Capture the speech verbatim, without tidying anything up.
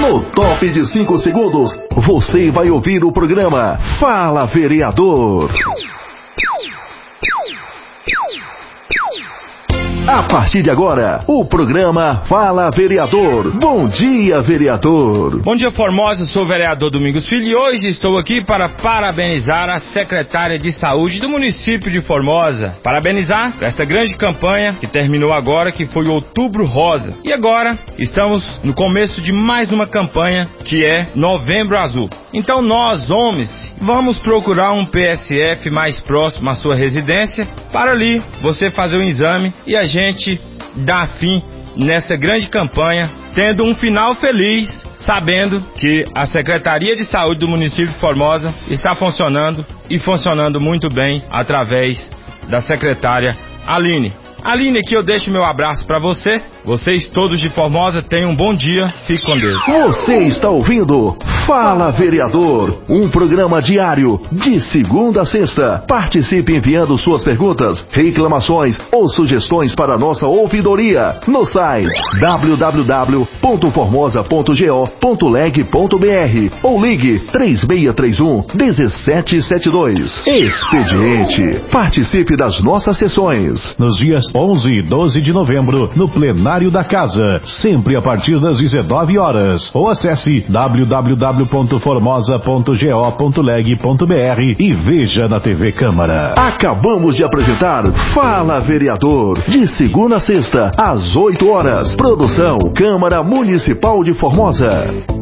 No top de cinco segundos, você vai ouvir o programa Fala Vereador. A partir de agora, o programa Fala Vereador. Bom dia, vereador. Bom dia, Formosa. Sou o vereador Domingos Filho e hoje estou aqui para parabenizar a secretária de saúde do município de Formosa. Parabenizar por esta grande campanha que terminou agora, que foi Outubro Rosa. E agora estamos no começo de mais uma campanha que é Novembro Azul. Então nós, homens, vamos procurar um P S F mais próximo à sua residência para ali você fazer o exame e a gente dar fim nessa grande campanha, tendo um final feliz, sabendo que a Secretaria de Saúde do município de Formosa está funcionando e funcionando muito bem através da secretária Aline. Aline, aqui eu deixo meu abraço para você. Vocês todos de Formosa tenham um bom dia. Fique com Deus. Você está ouvindo Fala Vereador, um programa diário de segunda a sexta. Participe enviando suas perguntas, reclamações ou sugestões para a nossa ouvidoria no site w w w ponto formosa ponto go ponto leg ponto b r ou ligue três seis três um, um sete sete dois. Expediente. Participe das nossas sessões. Nos dias onze e doze de novembro, no plenário da casa, sempre a partir das dezenove horas. Ou acesse w w w ponto formosa ponto go ponto leg ponto b r e veja na T V Câmara. Acabamos de apresentar Fala Vereador, de segunda a sexta, às oito horas. Produção Câmara Municipal de Formosa.